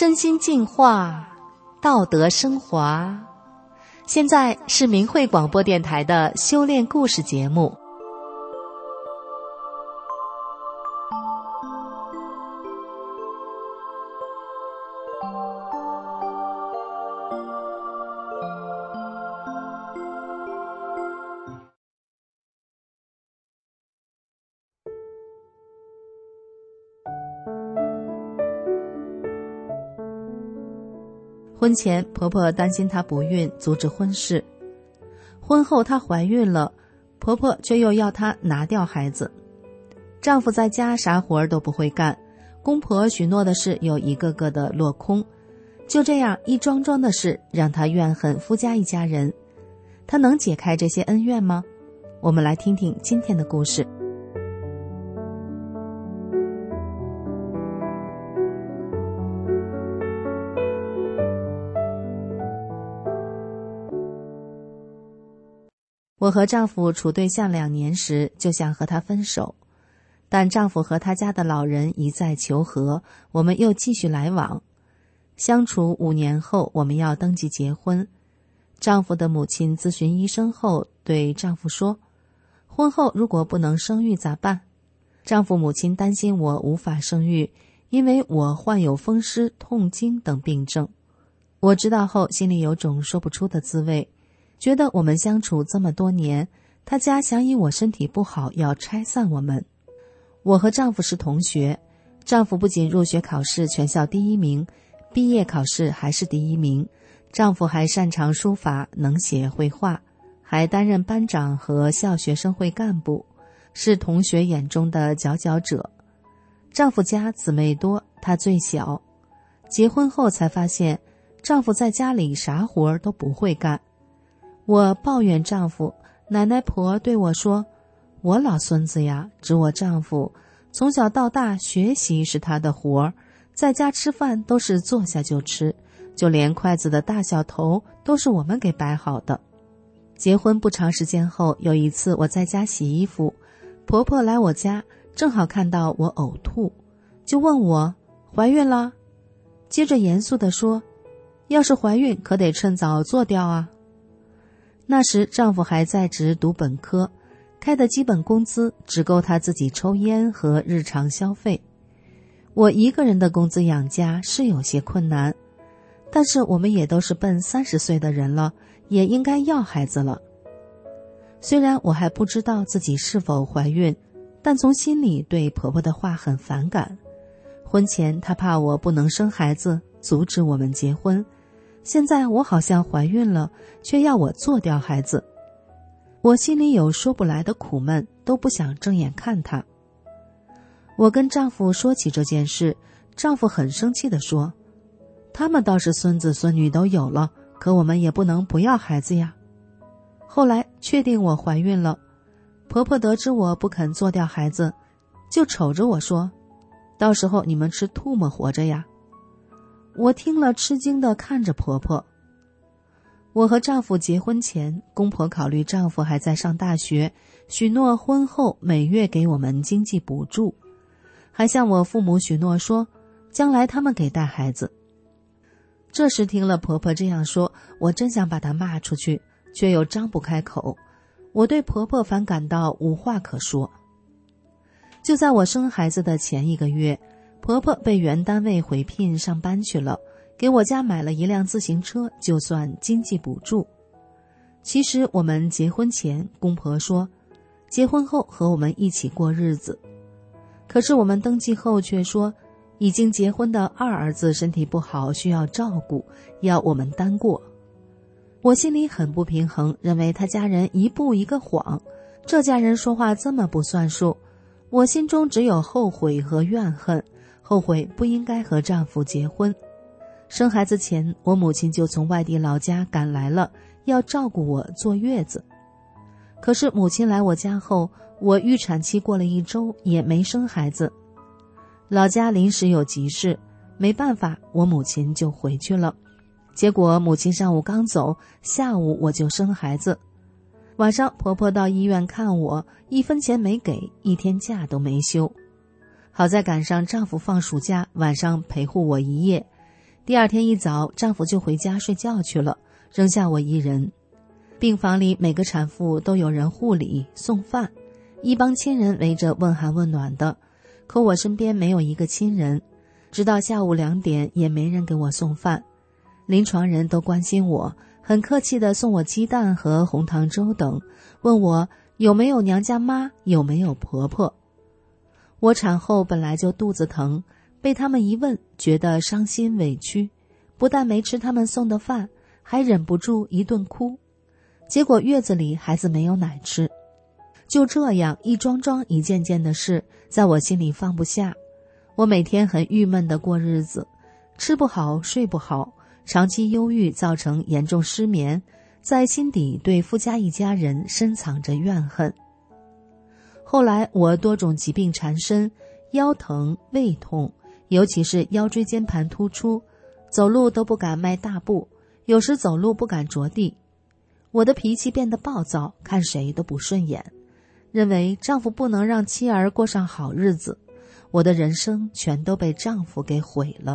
身心净化，道德升华。现在是明慧广播电台的修炼故事节目。婚前婆婆担心她不孕，阻止婚事。婚后她怀孕了，婆婆却又要她拿掉孩子。丈夫在家啥活儿都不会干，公婆许诺的事又一个个的落空，就这样一桩桩的事让她怨恨夫家一家人。她能解开这些恩怨吗？我们来听听今天的故事。我和丈夫处对象2年时就想和他分手，但丈夫和他家的老人一再求和，我们又继续来往。相处5年后，我们要登记结婚。丈夫的母亲咨询医生后对丈夫说，婚后如果不能生育咋办？丈夫母亲担心我无法生育，因为我患有风湿、痛经等病症。我知道后心里有种说不出的滋味，觉得我们相处这么多年，他家想以我身体不好要拆散我们。我和丈夫是同学，丈夫不仅入学考试全校第1名，毕业考试还是第1名。丈夫还擅长书法，能写绘画，还担任班长和校学生会干部，是同学眼中的佼佼者。丈夫家姊妹多，她最小。结婚后才发现，丈夫在家里啥活儿都不会干。我抱怨丈夫，奶奶婆对我说，我老孙子呀，指我丈夫，从小到大学习是他的活儿，在家吃饭都是坐下就吃，就连筷子的大小头都是我们给摆好的。结婚不长时间后，有一次我在家洗衣服，婆婆来我家，正好看到我呕吐，就问我怀孕了，接着严肃地说，要是怀孕可得趁早做掉啊。那时丈夫还在职读本科，开的基本工资只够他自己抽烟和日常消费。我一个人的工资养家是有些困难，但是我们也都是奔30岁的人了，也应该要孩子了。虽然我还不知道自己是否怀孕，但从心里对婆婆的话很反感。婚前她怕我不能生孩子，阻止我们结婚。现在我好像怀孕了，却要我做掉孩子。我心里有说不来的苦闷，都不想正眼看她。我跟丈夫说起这件事，丈夫很生气地说，他们倒是孙子孙女都有了，可我们也不能不要孩子呀。后来确定我怀孕了，婆婆得知我不肯做掉孩子，就瞅着我说，到时候你们吃唾沫活着呀。我听了吃惊地看着婆婆。我和丈夫结婚前，公婆考虑丈夫还在上大学，许诺婚后每月给我们经济补助，还向我父母许诺说，将来他们给带孩子。这时听了婆婆这样说，我真想把她骂出去，却又张不开口。我对婆婆反感到无话可说。就在我生孩子的前1个月，婆婆被原单位回聘上班去了，给我家买了一辆自行车，就算经济补助。其实我们结婚前，公婆说结婚后和我们一起过日子，可是我们登记后却说，已经结婚的2儿子身体不好，需要照顾，要我们单过。我心里很不平衡，认为他家人一步一个谎，这家人说话这么不算数。我心中只有后悔和怨恨，后悔不应该和丈夫结婚。生孩子前，我母亲就从外地老家赶来了，要照顾我坐月子。可是母亲来我家后，我预产期过了1周，也没生孩子。老家临时有急事，没办法，我母亲就回去了。结果母亲上午刚走，下午我就生孩子。晚上婆婆到医院看我，1分钱没给，1天假都没休。好在赶上丈夫放暑假，晚上陪护我1夜。 第二天一早，丈夫就回家睡觉去了，扔下我一人。病房里每个产妇都有人护理送饭，一帮亲人围着问寒问暖的，可我身边没有一个亲人，直到下午2点也没人给我送饭。临床人都关心我，很客气地送我鸡蛋和红糖粥等，问我有没有娘家妈，有没有婆婆。我产后本来就肚子疼，被他们一问，觉得伤心委屈，不但没吃他们送的饭，还忍不住一顿哭。结果月子里孩子没有奶吃。就这样一桩桩一件件的事，在我心里放不下。我每天很郁闷地过日子，吃不好睡不好，长期忧郁造成严重失眠，在心底对夫家一家人深藏着怨恨。后来我多种疾病缠身，腰疼胃痛，尤其是腰椎间盘突出，走路都不敢迈大步，有时走路不敢着地。我的脾气变得暴躁，看谁都不顺眼，认为丈夫不能让妻儿过上好日子，我的人生全都被丈夫给毁了。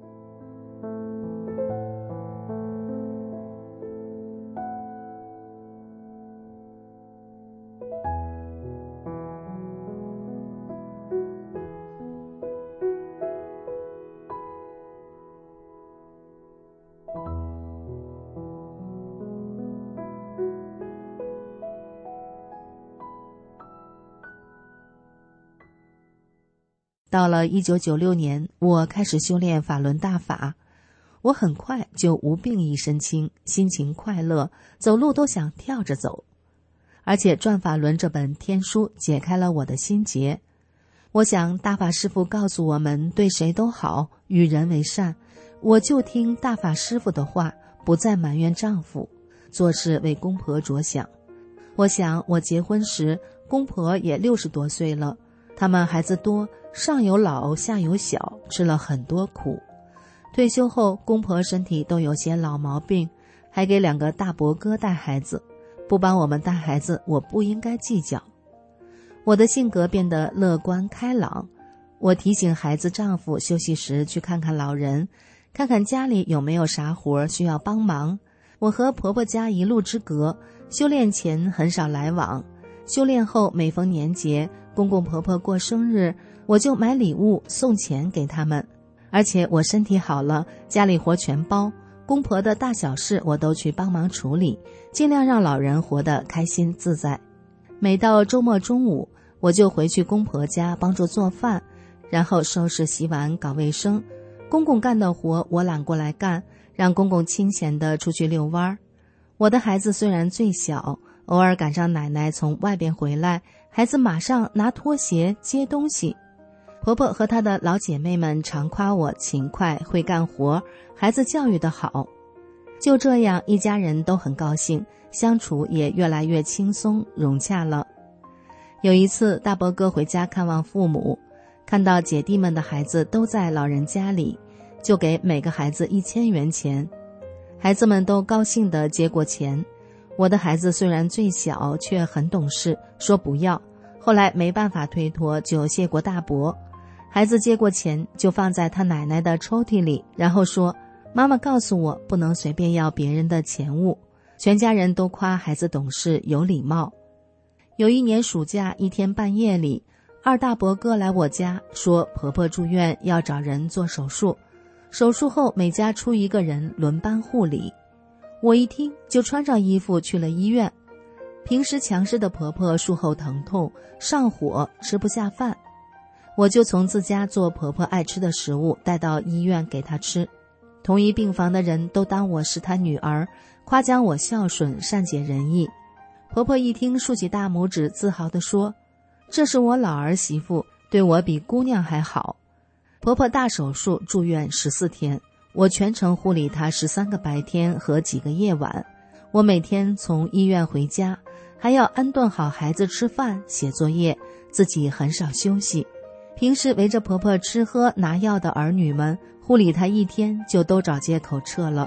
到了1996年，我开始修炼法轮大法，我很快就无病一身轻，心情快乐，走路都想跳着走。而且转法轮这本天书解开了我的心结。我想大法师父告诉我们对谁都好，与人为善，我就听大法师父的话，不再埋怨丈夫，做事为公婆着想。我想我结婚时公婆也60多岁了，他们孩子多，上有老下有小，吃了很多苦。退休后公婆身体都有些老毛病，还给2个大伯哥带孩子，不帮我们带孩子，我不应该计较。我的性格变得乐观开朗，我提醒孩子丈夫休息时去看看老人，看看家里有没有啥活需要帮忙。我和婆婆家一路之隔，修炼前很少来往，修炼后每逢年节，公公婆婆过生日，我就买礼物送钱给他们。而且我身体好了，家里活全包，公婆的大小事我都去帮忙处理，尽量让老人活得开心自在。每到周末中午，我就回去公婆家帮助做饭，然后收拾洗碗搞卫生。公公干的活我揽过来干，让公公清闲地出去遛弯儿。我的孩子虽然最小，偶尔赶上奶奶从外边回来，孩子马上拿拖鞋接东西。婆婆和她的老姐妹们常夸我勤快会干活，孩子教育得好。就这样一家人都很高兴，相处也越来越轻松融洽了。有一次大伯哥回家看望父母，看到姐弟们的孩子都在老人家里，就给每个孩子1000元钱。孩子们都高兴地接过钱，我的孩子虽然最小，却很懂事，说不要，后来没办法推脱，就谢过大伯。孩子接过钱就放在他奶奶的抽屉里，然后说，妈妈告诉我不能随便要别人的钱物。全家人都夸孩子懂事有礼貌。有一年暑假一天半夜里，二大伯哥来我家，说婆婆住院要找人做手术，手术后每家出1个人轮班护理。我一听就穿上衣服去了医院。平时强势的婆婆术后疼痛上火，吃不下饭，我就从自家做婆婆爱吃的食物带到医院给她吃。同一病房的人都当我是她女儿，夸奖我孝顺善解人意。婆婆一听竖起大拇指，自豪地说，这是我老儿媳妇，对我比姑娘还好。婆婆大手术住院14天，我全程护理她13个白天和几个夜晚。我每天从医院回家，还要安顿好孩子吃饭写作业，自己很少休息。平时围着婆婆吃喝拿药的儿女们，护理她1天就都找借口撤了。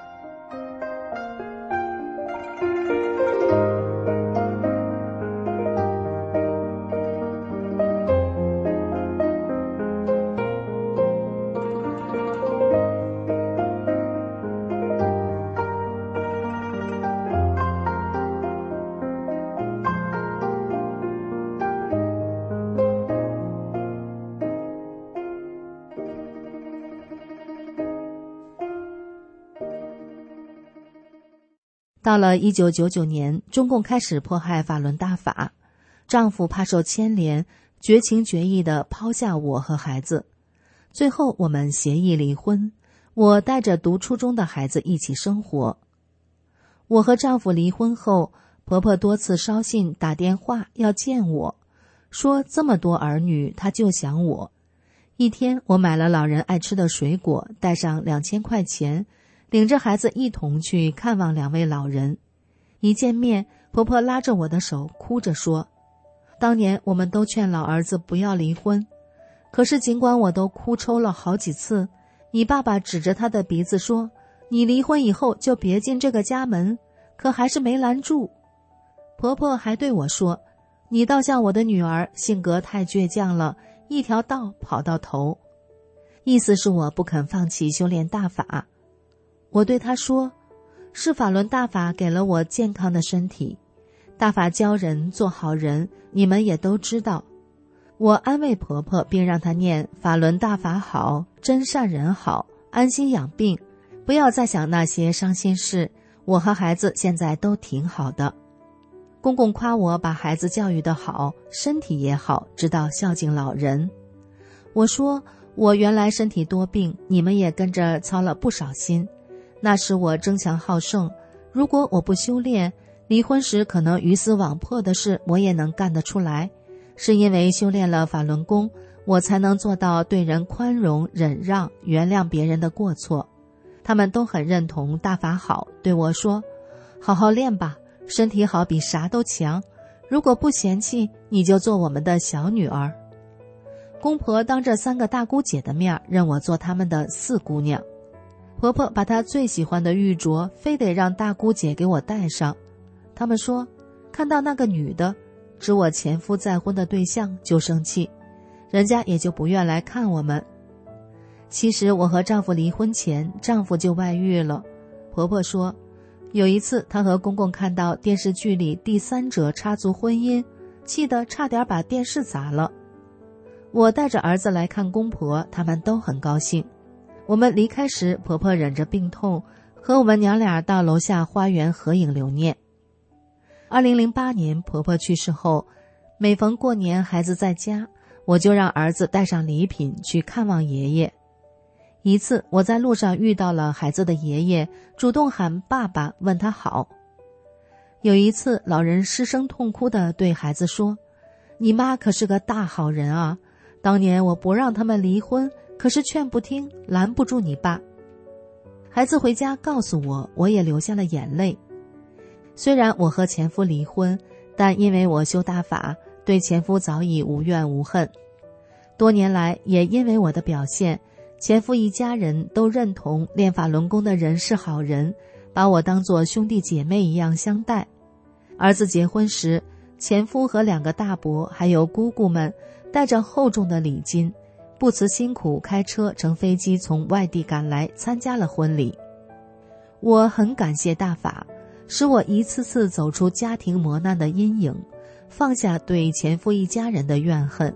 到了1999年，中共开始迫害法轮大法，丈夫怕受牵连，绝情绝义地抛下我和孩子。最后我们协议离婚，我带着读初中的孩子一起生活。我和丈夫离婚后，婆婆多次捎信打电话要见我，说这么多儿女她就想我。一天我买了老人爱吃的水果，带上2000块钱，领着孩子一同去看望2位老人。一见面，婆婆拉着我的手哭着说，当年我们都劝老儿子不要离婚，可是尽管我都哭抽了好几次，你爸爸指着他的鼻子说，你离婚以后就别进这个家门，可还是没拦住。婆婆还对我说，你倒像我的女儿，性格太倔强了，一条道跑到头。意思是我不肯放弃修炼大法。我对她说，是法轮大法给了我健康的身体，大法教人做好人，你们也都知道。我安慰婆婆，并让她念法轮大法好，真善人好，安心养病，不要再想那些伤心事，我和孩子现在都挺好的。公公夸我把孩子教育得好，身体也好，知道孝敬老人。我说，我原来身体多病，你们也跟着操了不少心。那时我争强好胜，如果我不修炼，离婚时可能鱼死网破的事我也能干得出来。是因为修炼了法轮功，我才能做到对人宽容、忍让、原谅别人的过错。他们都很认同大法好，对我说，好好练吧，身体好比啥都强，如果不嫌弃，你就做我们的小女儿。公婆当着3个大姑姐的面认我做他们的4姑娘。婆婆把她最喜欢的玉镯非得让大姑姐给我戴上。他们说，看到那个女的指我前夫再婚的对象就生气，人家也就不愿来看我们。其实我和丈夫离婚前，丈夫就外遇了。婆婆说，有一次她和公公看到电视剧里第3者插足婚姻，气得差点把电视砸了。我带着儿子来看公婆，他们都很高兴。我们离开时，婆婆忍着病痛，和我们娘俩到楼下花园合影留念。2008年婆婆去世后，每逢过年孩子在家，我就让儿子带上礼品去看望爷爷。一次我在路上遇到了孩子的爷爷，主动喊爸爸，问他好。有一次老人失声痛哭地对孩子说，你妈可是个大好人啊，当年我不让他们离婚，可是劝不听，拦不住你爸。孩子回家告诉我，我也流下了眼泪。虽然我和前夫离婚，但因为我修大法，对前夫早已无怨无恨。多年来，也因为我的表现，前夫一家人都认同练法轮功的人是好人，把我当作兄弟姐妹一样相待。儿子结婚时，前夫和2个大伯还有姑姑们带着厚重的礼金，不辞辛苦开车乘飞机从外地赶来参加了婚礼。我很感谢大法，使我一次次走出家庭磨难的阴影，放下对前夫一家人的怨恨。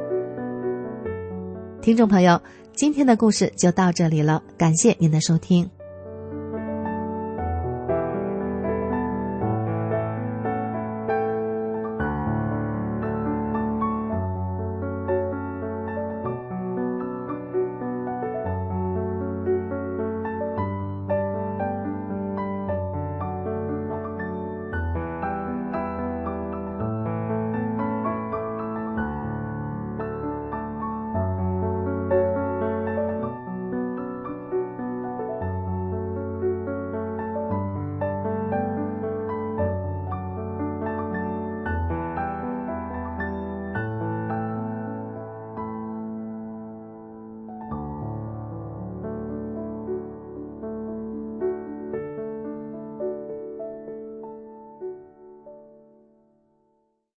听众朋友，今天的故事就到这里了，感谢您的收听。